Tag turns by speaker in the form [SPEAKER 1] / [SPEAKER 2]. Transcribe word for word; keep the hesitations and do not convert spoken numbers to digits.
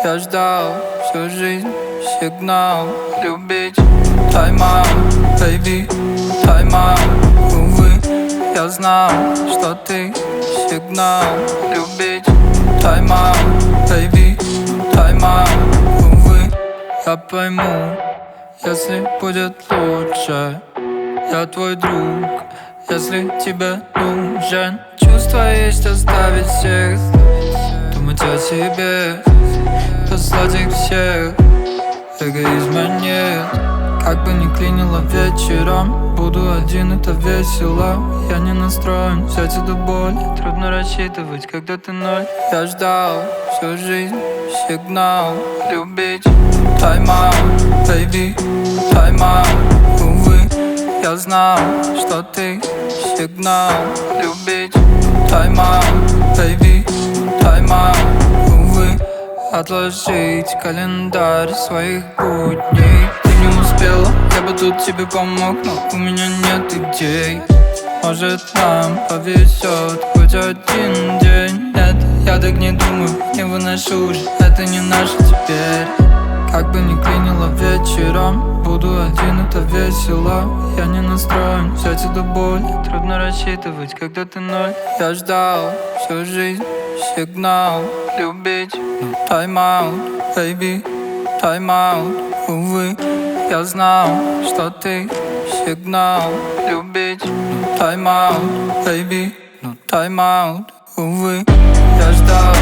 [SPEAKER 1] Я ждал всю жизнь сигнал любить. Тайм-аут, baby, тайм-аут. Увы, я знал, что ты сигнал любить. Тайм-аут, baby, тайм-аут. Увы, я пойму, если будет лучше. Я твой друг, если тебе нужен. Чувство есть оставить всех, думать о себе, послать их всех. Эгоизма нет, как бы ни клинило вечером. Буду один, это весело. Я не настроен взять эту боль. Трудно рассчитывать, когда ты ноль. Я ждал всю жизнь сигнал любить. Тайм-аут, baby, тайм-аут. Увы, я знал, что ты сигнал любить. Тайм-аут, baby, тайм-аут. Увы, отложить календарь своих будней. Ты не успела, я бы тут тебе помог, но у меня нет идей. Может, нам повезет хоть один день. Нет, я так не думаю, не выношу уже, это не наше теперь. Как бы ни клинило вечером, буду один, это весело. Я не настроен взять эту боль. Трудно рассчитывать, когда ты ноль. Я ждал всю жизнь сигнал любить. Тайм-аут, baby, тайм-аут. Увы, я знал, что ты сигнал любить. Тайм-аут, baby, тайм-аут. Увы, я ждал